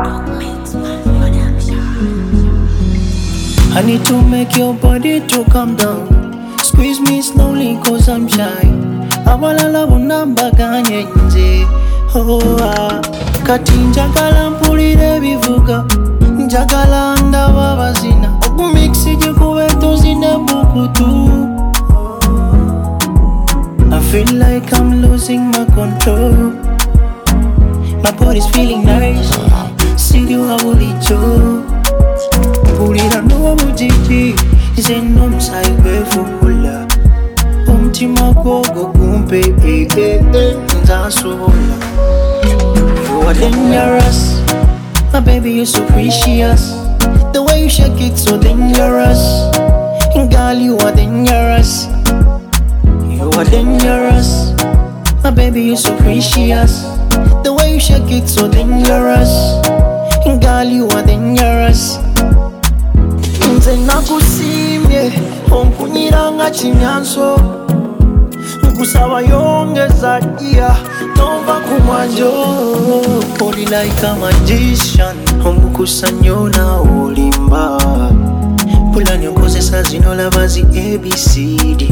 I need to make your body to calm down. Squeeze me slowly cause I'm shy. Abalala bunamba kanyenze. Oh ah. Kati njagala mpulire bivuga. Njagala ndaba bazina. Okumixije kubeto zine bukutu. I feel like I'm losing my control. My body's feeling nice. See you abulicho. Pulira no mujiji. Nze nomusaibe fukula. Omutima gwogo gumpe nzasobola. You are dangerous. My baby, you're so precious. The way you shake it so dangerous. Girl, you are dangerous. You are dangerous. My baby, you're so precious. The way you shake it so dangerous. Girl, you are dangerous. Nze nakusimye onkunyiranga kinyanso. Nkusaba yongeza nova kumwanjo. Oli like a magician. Omukusanyo na olimba. Pulani okozesa zino labazi ABCD.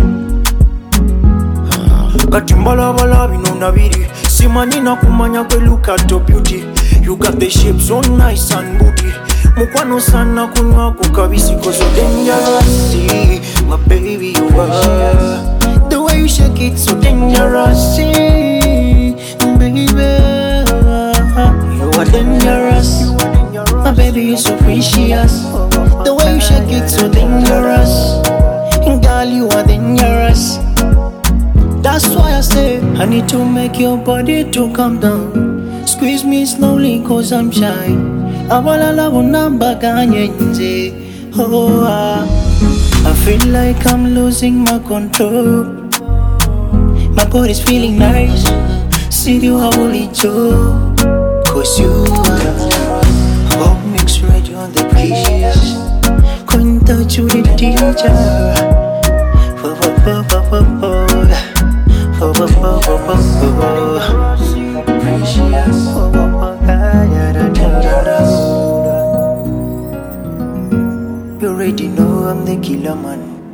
Kati mbalabala bino nabiri. Simanyi nakumanya kwe look at your beauty. You got the shape so nice and booty. Mukwano sana kunywa kukabisi cause you're dangerous. My baby you are. The way you shake it so dangerous. Baby you are dangerous. My baby you're so precious. The way you shake it so dangerous. Girl you are dangerous. That's why I say I need to make your body to calm down. Squeeze me slowly cause I'm shy. Abalala bunamba kanyenze. Oh ah. I feel like I'm losing my control. My body's feeling nice. See you abulicho. Cause you are hot mix radio on the keys. Couldn't touch you the teacher. You already know I'm the killer man.